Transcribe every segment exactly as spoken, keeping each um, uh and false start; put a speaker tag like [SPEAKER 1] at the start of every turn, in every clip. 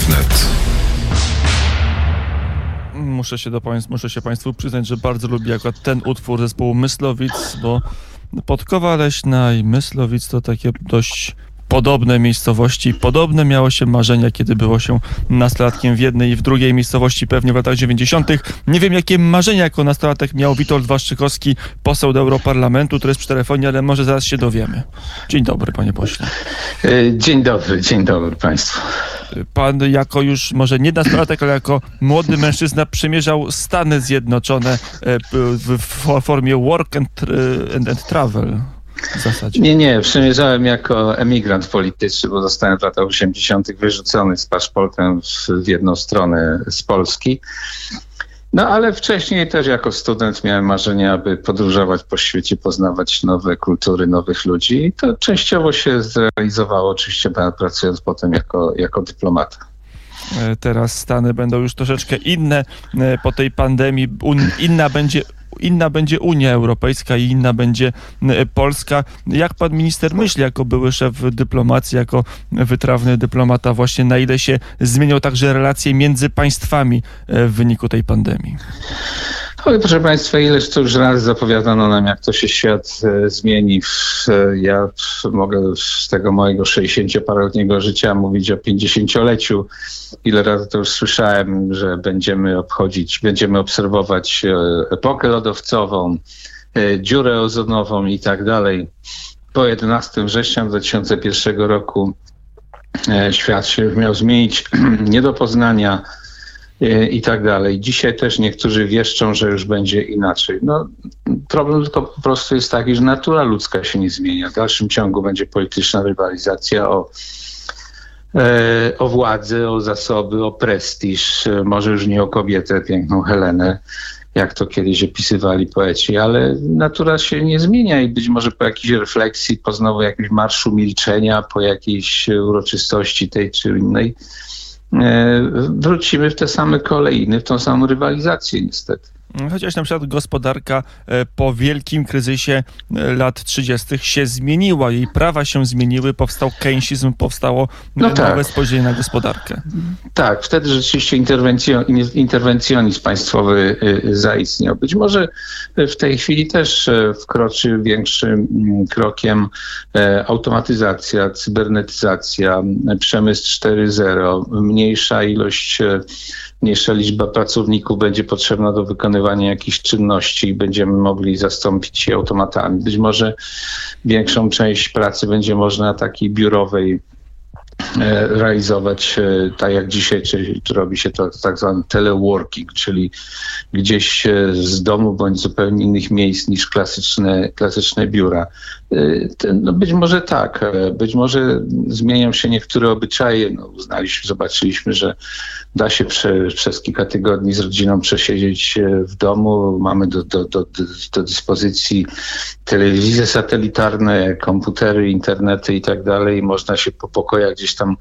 [SPEAKER 1] Wnet.
[SPEAKER 2] Muszę się, do państw, muszę się Państwu przyznać, że bardzo lubię akurat ten utwór zespołu Myslowic, bo Podkowa Leśna i Myslowic to takie dość podobne miejscowości. Podobne miało się marzenia, kiedy było się nastolatkiem w jednej i w drugiej miejscowości, pewnie w latach dziewięćdziesiątych. Nie wiem, jakie marzenia jako nastolatek miał Witold Waszczykowski, poseł do Europarlamentu, który jest przy telefonie, ale może zaraz się dowiemy. Dzień dobry, panie pośle.
[SPEAKER 3] Dzień dobry, dzień dobry państwu.
[SPEAKER 2] Pan jako już może nie nastolatek, ale jako młody mężczyzna przemierzał Stany Zjednoczone w formie work and, and, and travel. W zasadzie.
[SPEAKER 3] Nie, nie, przemierzałem jako emigrant polityczny, bo zostałem w latach osiemdziesiątych wyrzucony z paszportem w, w jedną stronę z Polski. No ale wcześniej też jako student miałem marzenie, aby podróżować po świecie, poznawać nowe kultury, nowych ludzi. I to częściowo się zrealizowało, oczywiście pracując potem jako, jako dyplomata.
[SPEAKER 2] Teraz Stany będą już troszeczkę inne po tej pandemii. Inna będzie Inna będzie Unia Europejska i inna będzie Polska. Jak pan minister myśli, jako były szef dyplomacji, jako wytrawny dyplomata, właśnie na ile się zmienią także relacje między państwami w wyniku tej pandemii?
[SPEAKER 3] Oj, proszę państwa, ileż to już raz zapowiadano nam, jak to się świat e, zmieni. Ja mogę z tego mojego sześćdziesięcioparoletniego życia mówić o pięćdziesięcioleciu. Ile razy to już słyszałem, że będziemy obchodzić, będziemy obserwować e, epokę lodowcową, e, dziurę ozonową i tak dalej. Po jedenastego września dwa tysiące pierwszego roku e, świat się miał zmienić nie do poznania i tak dalej. Dzisiaj też niektórzy wieszczą, że już będzie inaczej. No, problem tylko po prostu jest taki, że natura ludzka się nie zmienia. W dalszym ciągu będzie polityczna rywalizacja o, e, o władzę, o zasoby, o prestiż. Może już nie o kobietę, piękną Helenę, jak to kiedyś opisywali poeci, ale natura się nie zmienia i być może po jakiejś refleksji, po znowu jakimś marszu milczenia, po jakiejś uroczystości tej czy innej, wrócimy w te same kolejny, w tą samą rywalizację niestety.
[SPEAKER 2] Chociaż na przykład gospodarka po wielkim kryzysie lat trzydziestych się zmieniła, jej prawa się zmieniły, powstał keynesizm, powstało no nowe tak. spojrzenie na gospodarkę.
[SPEAKER 3] Tak, wtedy rzeczywiście interwencjonizm państwowy zaistniał. Być może w tej chwili też wkroczy większym krokiem automatyzacja, cybernetyzacja, przemysł cztery zero, mniejsza ilość Mniejsza liczba pracowników będzie potrzebna do wykonywania jakichś czynności i będziemy mogli zastąpić je automatami. Być może większą część pracy będzie można takiej biurowej e, realizować, e, tak jak dzisiaj, czy, czy robi się to tak zwany teleworking, czyli gdzieś e, z domu bądź zupełnie innych miejsc niż klasyczne, klasyczne biura. E, no być może tak, e, być może zmienią się niektóre obyczaje. No, uznaliśmy, zobaczyliśmy, że da się prze, przez kilka tygodni z rodziną przesiedzieć w domu. Mamy do, do, do, do dyspozycji telewizje satelitarne, komputery, internety i tak dalej. Można się po pokojach gdzieś tam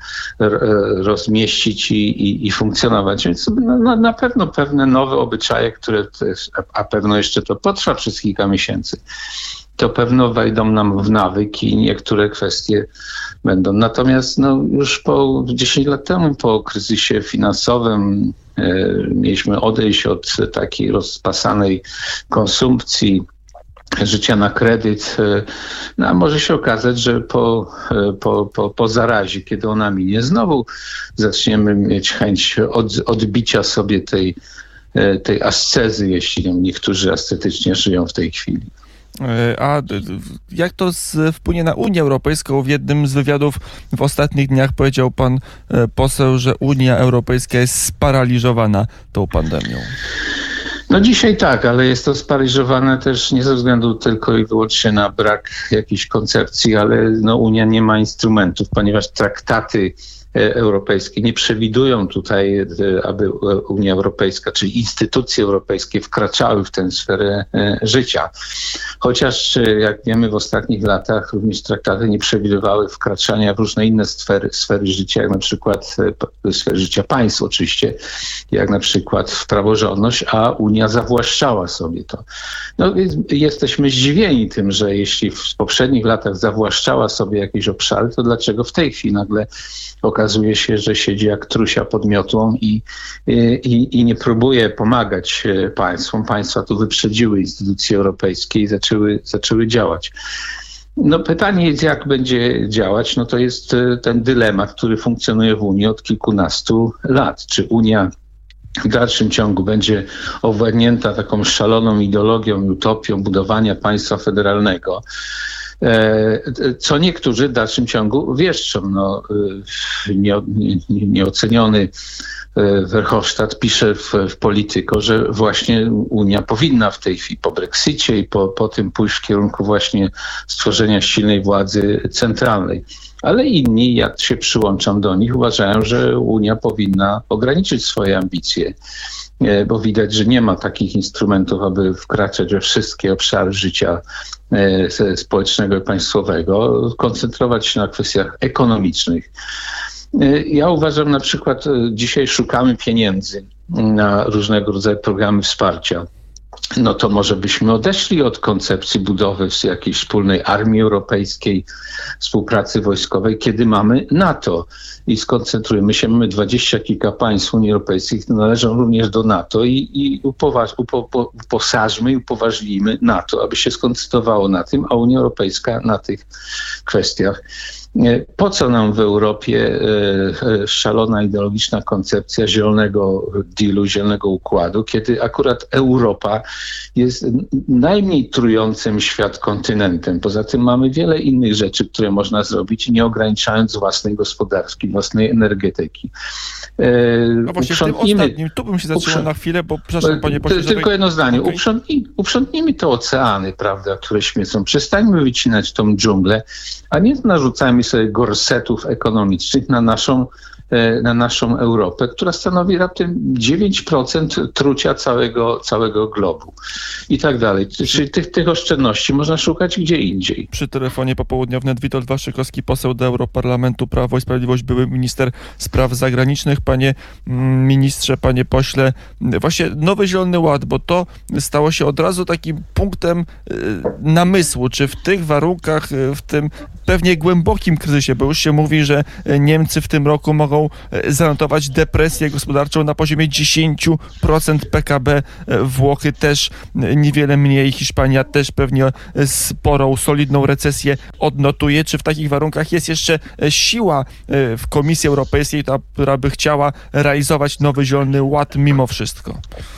[SPEAKER 3] rozmieścić i, i, i funkcjonować. Więc na, na pewno pewne nowe obyczaje, które, a pewno jeszcze to potrwa przez kilka miesięcy, to pewno wejdą nam w nawyk i niektóre kwestie będą. Natomiast no, już po dziesięć lat temu, po kryzysie finansowym, e, mieliśmy odejść od takiej rozpasanej konsumpcji, życia na kredyt. E, no, a może się okazać, że po, e, po, po, po zarazie, kiedy ona minie, znowu zaczniemy mieć chęć od, odbicia sobie tej, e, tej ascezy, jeśli niektórzy ascetycznie żyją w tej chwili.
[SPEAKER 2] A jak to wpłynie na Unię Europejską? W jednym z wywiadów w ostatnich dniach powiedział pan poseł, że Unia Europejska jest sparaliżowana tą pandemią.
[SPEAKER 3] No dzisiaj tak, ale jest to sparaliżowane też nie ze względu tylko i wyłącznie na brak jakiejś koncepcji, ale no Unia nie ma instrumentów, ponieważ traktaty europejskie nie przewidują tutaj, aby Unia Europejska, czyli instytucje europejskie wkraczały w tę sferę życia. Chociaż, jak wiemy, w ostatnich latach również traktaty nie przewidywały wkraczania w różne inne sfery, sfery życia, jak na przykład sfery życia państw oczywiście, jak na przykład w praworządność, a Unia zawłaszczała sobie to. No, jesteśmy zdziwieni tym, że jeśli w poprzednich latach zawłaszczała sobie jakieś obszary, to dlaczego w tej chwili nagle okazuje okazuje się, że siedzi jak trusia pod miotłą i, i, i nie próbuje pomagać państwom. Państwa tu wyprzedziły instytucje europejskie i zaczęły, zaczęły działać. No pytanie jest, jak będzie działać. No to jest ten dylemat, który funkcjonuje w Unii od kilkunastu lat. Czy Unia w dalszym ciągu będzie owładnięta taką szaloną ideologią i utopią budowania państwa federalnego, co niektórzy w dalszym ciągu wieszczą. No, nie, nie, nieoceniony Verhofstadt pisze w, w Polityko, że właśnie Unia powinna w tej chwili po Brexicie i po, po tym pójść w kierunku właśnie stworzenia silnej władzy centralnej. Ale inni, jak się przyłączam do nich, uważają, że Unia powinna ograniczyć swoje ambicje, bo widać, że nie ma takich instrumentów, aby wkraczać we wszystkie obszary życia społecznego i państwowego, koncentrować się na kwestiach ekonomicznych. Ja uważam, na przykład dzisiaj szukamy pieniędzy na różnego rodzaju programy wsparcia. No to może byśmy odeszli od koncepcji budowy jakiejś wspólnej armii europejskiej, współpracy wojskowej, kiedy mamy NATO i skoncentrujemy się, mamy dwadzieścia kilka państw Unii Europejskiej, które należą również do NATO i, i upoważ, upo, uposażmy i upoważnijmy NATO, aby się skoncentrowało na tym, a Unia Europejska na tych kwestiach. Po co nam w Europie szalona ideologiczna koncepcja zielonego dealu, zielonego układu, kiedy akurat Europa jest najmniej trującym świat kontynentem. Poza tym mamy wiele innych rzeczy, które można zrobić, nie ograniczając własnej gospodarki, własnej energetyki.
[SPEAKER 2] No właśnie Uprzątnijmy, w tym ostatnim, tu bym się zatrzymał uprząt... na chwilę, bo przepraszam panie pośle,
[SPEAKER 3] Tylko żeby... jedno zdanie.
[SPEAKER 2] Okay.
[SPEAKER 3] Uprzątnij, uprzątnijmy te oceany, prawda, które śmiecą. Przestańmy wycinać tą dżunglę, a nie narzucajmy sobie gorsetów ekonomicznych na naszą, na naszą Europę, która stanowi raptem dziewięć procent trucia całego, całego globu i tak dalej. Czyli tych, tych oszczędności można szukać gdzie indziej.
[SPEAKER 2] Przy telefonie popołudniowym Witold Waszczykowski, poseł do Europarlamentu, Prawo i Sprawiedliwość, były minister spraw zagranicznych. Panie ministrze, panie pośle, właśnie Nowy Zielony Ład, bo to stało się od razu takim punktem namysłu, czy w tych warunkach, w tym pewnie głębokim kryzysie, bo już się mówi, że Niemcy w tym roku mogą zanotować depresję gospodarczą na poziomie dziesięć procent P K B, Włochy też niewiele mniej, Hiszpania też pewnie sporą, solidną recesję odnotuje. Czy w takich warunkach jest jeszcze siła w Komisji Europejskiej, ta, która by chciała realizować Nowy Zielony Ład mimo wszystko?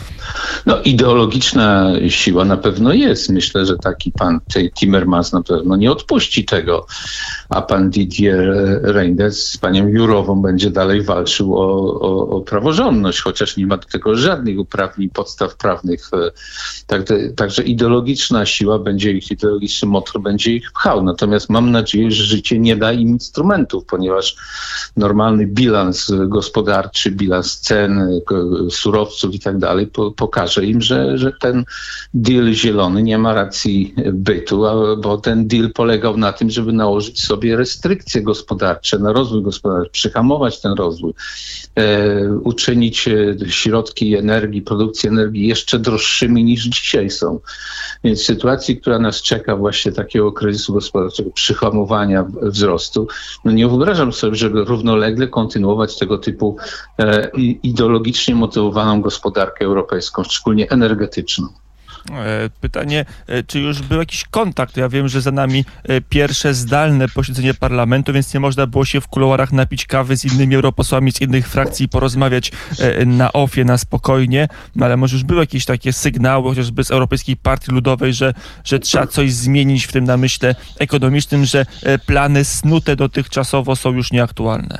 [SPEAKER 3] No ideologiczna siła na pewno jest. Myślę, że taki pan Timmermans na pewno nie odpuści tego, a pan Didier Reynders z panią Jourową będzie dalej walczył o, o, o praworządność, chociaż nie ma do tego żadnych uprawnień, podstaw prawnych. Także, także ideologiczna siła będzie ich, ideologiczny motor będzie ich pchał. Natomiast mam nadzieję, że życie nie da im instrumentów, ponieważ normalny bilans gospodarczy, bilans cen, surowców i tak dalej pokaże im, że, że ten deal zielony nie ma racji bytu, bo ten deal polegał na tym, żeby nałożyć sobie restrykcje gospodarcze na rozwój gospodarczy, przyhamować ten rozwój, e, uczynić środki energii, produkcji energii jeszcze droższymi niż dzisiaj są. Więc w sytuacji, która nas czeka, właśnie takiego kryzysu gospodarczego, przyhamowania wzrostu, no nie wyobrażam sobie, żeby równolegle kontynuować tego typu e, ideologicznie motywowaną gospodarkę europejską, szczególnie energetyczną.
[SPEAKER 2] Pytanie, czy już był jakiś kontakt? Ja wiem, że za nami pierwsze zdalne posiedzenie parlamentu, więc nie można było się w kuluarach napić kawy z innymi europosłami z innych frakcji i porozmawiać na ofie, na spokojnie, no ale może już były jakieś takie sygnały, chociażby z Europejskiej Partii Ludowej, że, że trzeba coś zmienić w tym namyśle ekonomicznym, że plany snute dotychczasowo są już nieaktualne.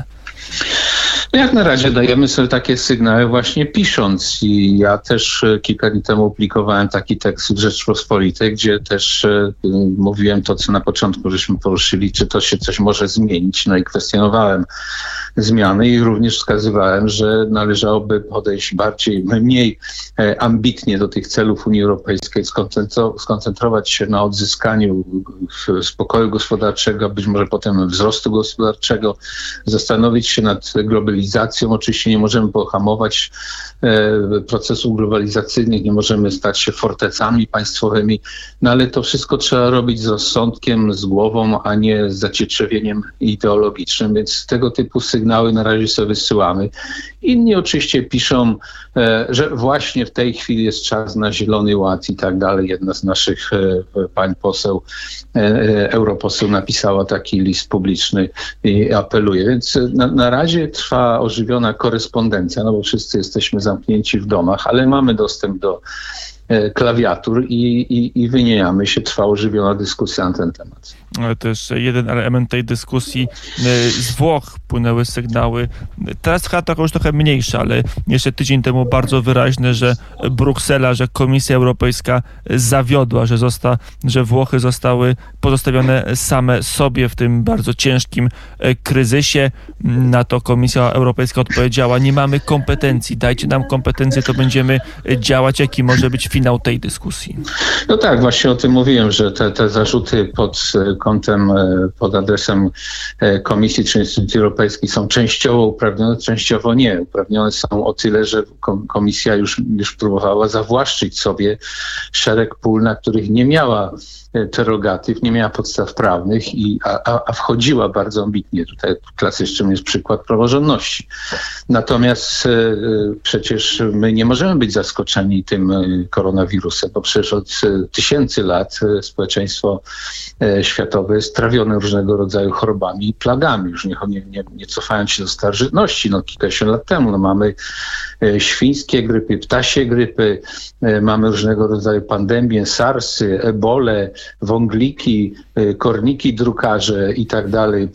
[SPEAKER 3] Jak na razie dajemy sobie takie sygnały właśnie pisząc i ja też kilka dni temu publikowałem taki tekst w Rzeczpospolitej, gdzie też y, mówiłem to, co na początku żeśmy poruszyli, czy to się coś może zmienić, no i kwestionowałem zmiany i również wskazywałem, że należałoby podejść bardziej, mniej e, ambitnie do tych celów Unii Europejskiej, skoncentro- skoncentrować się na odzyskaniu spokoju gospodarczego, być może potem wzrostu gospodarczego, zastanowić się nad globalizacją, globalizacją. Oczywiście nie możemy pohamować procesów globalizacyjnych, nie możemy stać się fortecami państwowymi, no ale to wszystko trzeba robić z rozsądkiem, z głową, a nie z zacietrzewieniem ideologicznym, więc tego typu sygnały na razie sobie wysyłamy. Inni oczywiście piszą, że właśnie w tej chwili jest czas na Zielony Ład i tak dalej. Jedna z naszych pań poseł, europoseł napisała taki list publiczny i apeluje. Więc na, na razie trwa ożywiona korespondencja, no bo wszyscy jesteśmy zamknięci w domach, ale mamy dostęp do klawiatur i, i, i wymieniamy się, trwa ożywiona dyskusja na ten temat.
[SPEAKER 2] Ale to jeszcze jeden element tej dyskusji. Z Włoch płynęły sygnały. Teraz chyba to już trochę mniejsze, ale jeszcze tydzień temu bardzo wyraźne, że Bruksela, że Komisja Europejska zawiodła, że, zosta, że Włochy zostały pozostawione same sobie w tym bardzo ciężkim kryzysie. Na to Komisja Europejska odpowiedziała: nie mamy kompetencji, dajcie nam kompetencje, to będziemy działać. Jaki może być finał tej dyskusji? No
[SPEAKER 3] tak, właśnie o tym mówiłem, że te, te zarzuty pod kątem, pod adresem Komisji czy instytucji europejskich są częściowo uprawnione, częściowo nie. Uprawnione są o tyle, że Komisja już, już próbowała zawłaszczyć sobie szereg pól, na których nie miała prerogatyw, nie miała podstaw prawnych, i, a, a wchodziła bardzo ambitnie. Tutaj klasycznym jest przykład praworządności. Natomiast e, przecież my nie możemy być zaskoczeni tym koronawirusem, bo przecież od tysięcy lat społeczeństwo e, światowe jest trawione różnego rodzaju chorobami i plagami. Już nie, nie, nie cofając się do starożytności, no kilkadziesiąt lat temu, no mamy e, świńskie grypy, ptasie grypy, e, mamy różnego rodzaju pandemie, SARSy, ebole, wągliki, korniki drukarze i tak dalej,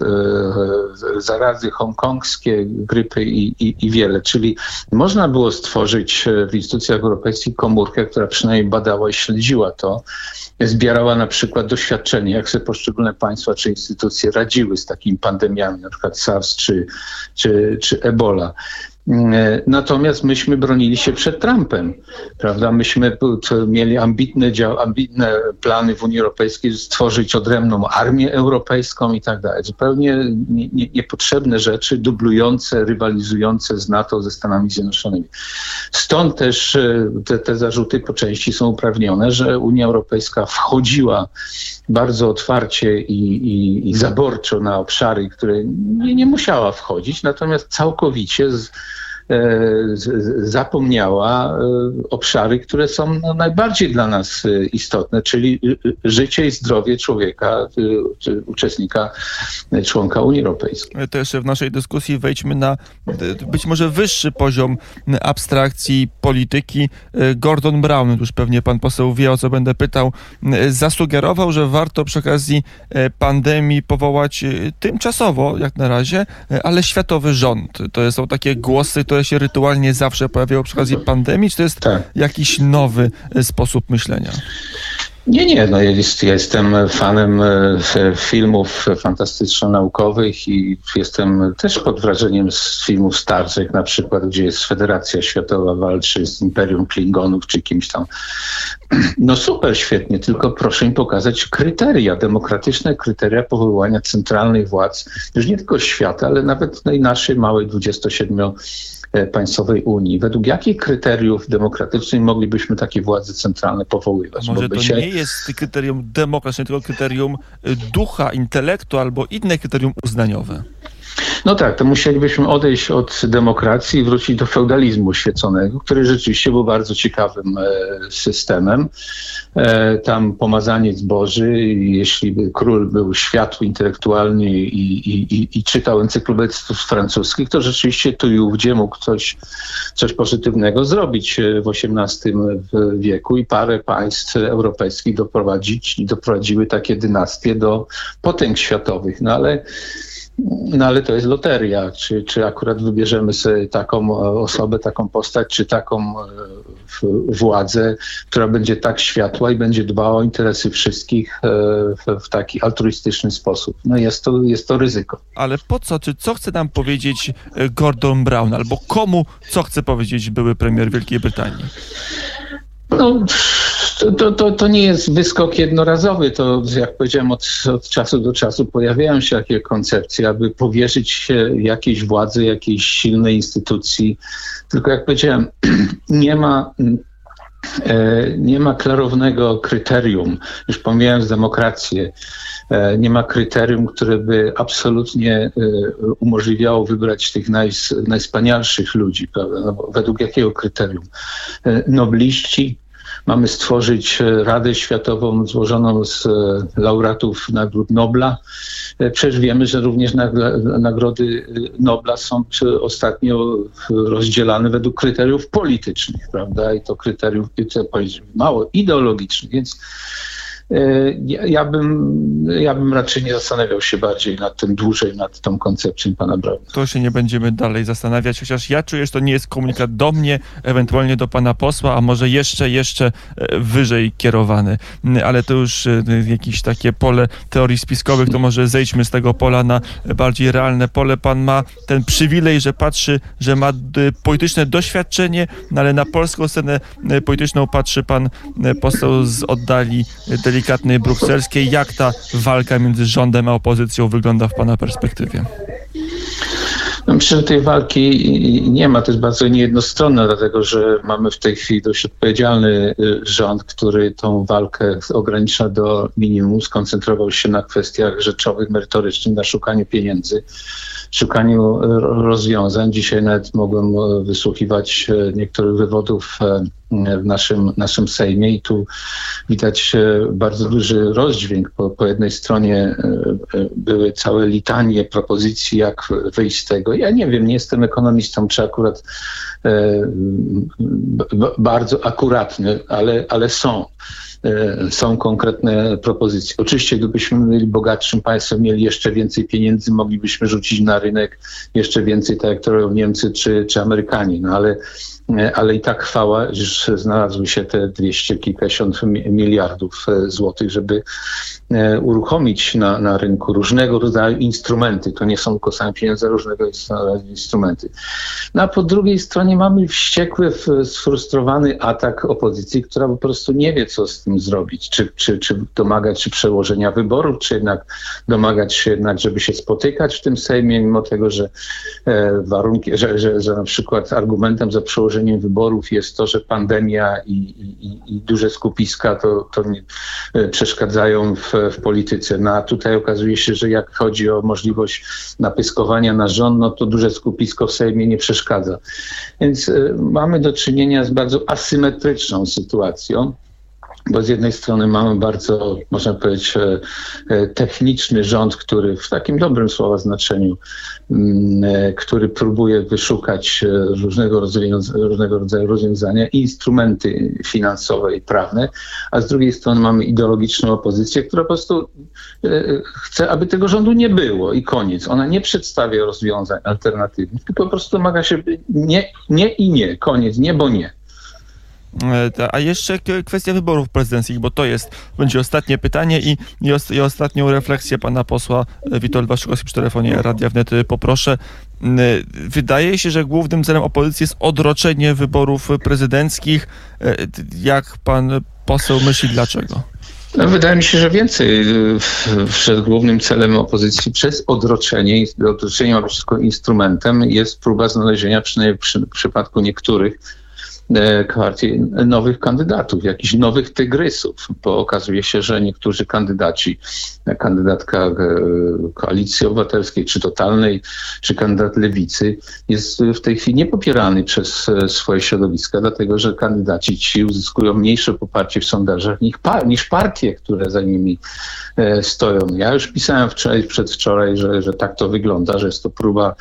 [SPEAKER 3] zarazy hongkongskie, grypy i, i, i wiele. Czyli można było stworzyć w instytucjach europejskich komórkę, która przynajmniej badała i śledziła to, zbierała na przykład doświadczenie, jak sobie poszczególne państwa czy instytucje radziły z takimi pandemiami, na przykład SARS czy, czy, czy Ebola. Natomiast myśmy bronili się przed Trumpem, prawda? Myśmy mieli ambitne, ambitne plany w Unii Europejskiej stworzyć odrębną armię europejską i tak dalej. Zupełnie nie, nie, niepotrzebne rzeczy, dublujące, rywalizujące z NATO, ze Stanami Zjednoczonymi. Stąd też te, te zarzuty po części są uprawnione, że Unia Europejska wchodziła bardzo otwarcie i, i, i zaborczo na obszary, które nie, nie musiała wchodzić, natomiast całkowicie z, zapomniała obszary, które są no, najbardziej dla nas istotne, czyli życie i zdrowie człowieka, czy uczestnika, członka Unii Europejskiej.
[SPEAKER 2] Też w naszej dyskusji wejdźmy na być może wyższy poziom abstrakcji polityki. Gordon Brown, już pewnie pan poseł wie, o co będę pytał, zasugerował, że warto przy okazji pandemii powołać tymczasowo, jak na razie, ale światowy rząd. To są takie głosy, które się rytualnie zawsze pojawiają przy okazji pandemii, czy to jest tak. jakiś nowy sposób myślenia?
[SPEAKER 3] Nie, nie, no jest, ja jestem fanem filmów fantastyczno-naukowych i jestem też pod wrażeniem z filmów starszych, na przykład, gdzie jest Federacja Światowa walczy z Imperium Klingonów czy kimś tam. No super, świetnie, tylko proszę im pokazać kryteria, demokratyczne kryteria powoływania centralnych władz, już nie tylko świata, ale nawet tej naszej małej dwudziestosiedmiu państwowej Unii. Według jakich kryteriów demokratycznych moglibyśmy takie władze centralne powoływać?
[SPEAKER 2] A może to się... nie jest kryterium demokratyczne, tylko kryterium ducha, intelektu albo inne kryterium uznaniowe?
[SPEAKER 3] No tak, to musielibyśmy odejść od demokracji i wrócić do feudalizmu świeconego, który rzeczywiście był bardzo ciekawym e, systemem. E, tam pomazaniec Boży, jeśli by król był światły, intelektualny i, i, i, i czytał encyklopedystów francuskich, to rzeczywiście tu i ówdzie mógł coś, coś pozytywnego zrobić w osiemnastym wieku i parę państw europejskich doprowadzić, doprowadziły takie dynastie do potęg światowych. No ale No ale to jest loteria, czy, czy akurat wybierzemy sobie taką osobę, taką postać, czy taką władzę, która będzie tak światła i będzie dbała o interesy wszystkich w, w taki altruistyczny sposób. No jest to, jest to ryzyko.
[SPEAKER 2] Ale po co, czy co chce nam powiedzieć Gordon Brown, albo komu co chce powiedzieć były premier Wielkiej Brytanii?
[SPEAKER 3] No, To, to, to, to nie jest wyskok jednorazowy. To, jak powiedziałem, od, od czasu do czasu pojawiają się takie koncepcje, aby powierzyć się jakiejś władzy, jakiejś silnej instytucji. Tylko jak powiedziałem, nie ma... Nie ma klarownego kryterium, już pomijając demokrację, nie ma kryterium, które by absolutnie umożliwiało wybrać tych naj, najwspanialszych ludzi, prawda? No bo według jakiego kryterium? Nobliści? Mamy stworzyć Radę Światową złożoną z laureatów Nagród Nobla. Przecież wiemy, że również Nagrody Nobla są ostatnio rozdzielane według kryteriów politycznych, prawda? I to kryteriów mało ideologicznych, więc Ja, ja, bym, ja bym raczej nie zastanawiał się bardziej nad tym dłużej, nad tą koncepcją pana Brauna.
[SPEAKER 2] To się nie będziemy dalej zastanawiać, chociaż ja czuję, że to nie jest komunikat do mnie, ewentualnie do pana posła, a może jeszcze, jeszcze wyżej kierowany. Ale to już jakieś takie pole teorii spiskowych, to może zejdźmy z tego pola na bardziej realne pole. Pan ma ten przywilej, że patrzy, że ma polityczne doświadczenie, no ale na polską scenę polityczną patrzy pan poseł z oddali delikatnej brukselskiej. Jak ta walka między rządem a opozycją wygląda w pana perspektywie?
[SPEAKER 3] No myślę, że tej walki nie ma. To jest bardzo niejednostronna, dlatego że mamy w tej chwili dość odpowiedzialny rząd, który tą walkę ogranicza do minimum, skoncentrował się na kwestiach rzeczowych, merytorycznych, na szukaniu pieniędzy, szukaniu rozwiązań. Dzisiaj nawet mogłem wysłuchiwać niektórych wywodów w naszym, naszym Sejmie i tu widać bardzo duży rozdźwięk. Po, po jednej stronie były całe litanie propozycji, jak wyjść z tego. Ja nie wiem, nie jestem ekonomistą, czy akurat e, b, bardzo akuratny, ale, ale są. Są konkretne propozycje. Oczywiście, gdybyśmy byli bogatszym państwem, mieli jeszcze więcej pieniędzy, moglibyśmy rzucić na rynek jeszcze więcej, tak jak to robią Niemcy czy, czy Amerykanie. No ale, ale i tak chwała, że znalazły się te dwieście kilkadziesiąt miliardów złotych, żeby uruchomić na, na rynku różnego rodzaju instrumenty. To nie są tylko same pieniądze, różnego rodzaju instrumenty. No a po drugiej stronie mamy wściekły, sfrustrowany atak opozycji, która po prostu nie wie, co z tym zrobić. Czy, czy, czy domagać się przełożenia wyborów, czy jednak domagać się jednak, żeby się spotykać w tym Sejmie, mimo tego, że e, warunki, że, że, że na przykład argumentem za przełożeniem wyborów jest to, że pandemia i, i, i duże skupiska to, to nie, e, przeszkadzają w, w polityce. No a tutaj okazuje się, że jak chodzi o możliwość napyskowania na rząd, no to duże skupisko w Sejmie nie przeszkadza. Więc e, mamy do czynienia z bardzo asymetryczną sytuacją. Bo z jednej strony mamy bardzo, można powiedzieć, techniczny rząd, który w takim dobrym słowa znaczeniu, który próbuje wyszukać różnego rodzaju, różnego rodzaju rozwiązania, instrumenty finansowe i prawne, a z drugiej strony mamy ideologiczną opozycję, która po prostu chce, aby tego rządu nie było i koniec. Ona nie przedstawia rozwiązań alternatywnych, tylko po prostu domaga się nie, nie i nie, koniec, nie, bo nie.
[SPEAKER 2] A jeszcze kwestia wyborów prezydenckich, bo to jest, będzie ostatnie pytanie i, i, os, i ostatnią refleksję pana posła Witolda Szczygłowskiego przy telefonie Radia Wnet poproszę. Wydaje się, że głównym celem opozycji jest odroczenie wyborów prezydenckich. Jak pan poseł myśli, dlaczego?
[SPEAKER 3] No, wydaje mi się, że więcej. Przed głównym celem opozycji przez odroczenie, odroczenie ma być tylko instrumentem, jest próba znalezienia, przynajmniej w przy, przypadku niektórych partii, nowych kandydatów, jakichś nowych tygrysów, bo okazuje się, że niektórzy kandydaci, kandydatka Koalicji Obywatelskiej, czy Totalnej, czy kandydat Lewicy jest w tej chwili niepopierany przez swoje środowiska, dlatego że kandydaci ci uzyskują mniejsze poparcie w sondażach niż partie, które za nimi stoją. Ja już pisałem wczoraj, przedwczoraj, że, że tak to wygląda, że jest to próba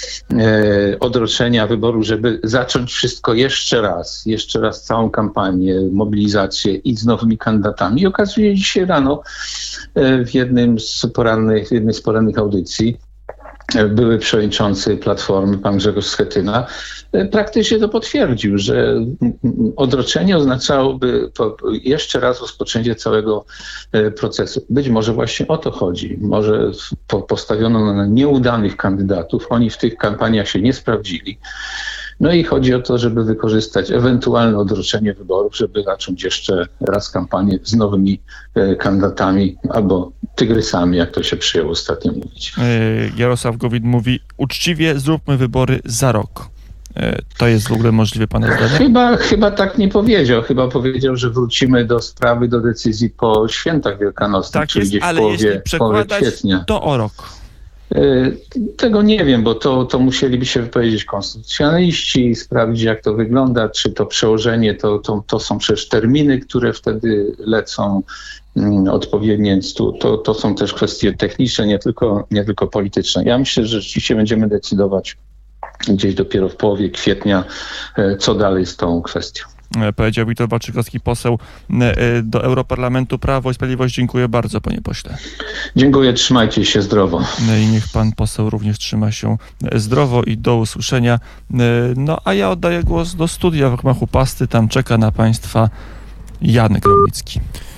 [SPEAKER 3] odroczenia wyborów, żeby zacząć wszystko jeszcze raz. Jeszcze raz całą kampanię, mobilizację i z nowymi kandydatami. I okazuje się dzisiaj rano w jednym z porannych, w jednej z porannych audycji były przewodniczący Platformy, pan Grzegorz Schetyna, praktycznie to potwierdził, że odroczenie oznaczałoby jeszcze raz rozpoczęcie całego procesu. Być może właśnie o to chodzi. Może postawiono na nieudanych kandydatów, oni w tych kampaniach się nie sprawdzili. No i chodzi o to, żeby wykorzystać ewentualne odroczenie wyborów, żeby zacząć jeszcze raz kampanię z nowymi kandydatami albo tygrysami, jak to się przyjęło ostatnio mówić.
[SPEAKER 2] Jarosław Gowin mówi, uczciwie zróbmy wybory za rok. To jest w ogóle możliwe, pana zdaniem?
[SPEAKER 3] Chyba, chyba tak nie powiedział. Chyba powiedział, że wrócimy do sprawy, do decyzji po świętach wielkanocnych,
[SPEAKER 2] tak
[SPEAKER 3] czyli
[SPEAKER 2] jest,
[SPEAKER 3] gdzieś
[SPEAKER 2] ale
[SPEAKER 3] w połowie,
[SPEAKER 2] jeśli przekładać
[SPEAKER 3] kwietnia.
[SPEAKER 2] To o rok.
[SPEAKER 3] Tego nie wiem, bo to, to musieliby się wypowiedzieć konstytucjonaliści i sprawdzić, jak to wygląda, czy to przełożenie, to, to, to są przecież terminy, które wtedy lecą odpowiednie, więc tu, to, to są też kwestie techniczne, nie tylko, nie tylko polityczne. Ja myślę, że rzeczywiście będziemy decydować gdzieś dopiero w połowie kwietnia, co dalej z tą kwestią.
[SPEAKER 2] Powiedział Witold Waszczykowski, poseł do Europarlamentu Prawo i Sprawiedliwość. Dziękuję bardzo, panie pośle.
[SPEAKER 3] Dziękuję, trzymajcie się zdrowo.
[SPEAKER 2] I niech pan poseł również trzyma się zdrowo i do usłyszenia. No a ja oddaję głos do studia w gmachu Pasty. Tam czeka na państwa Jan Gromnicki.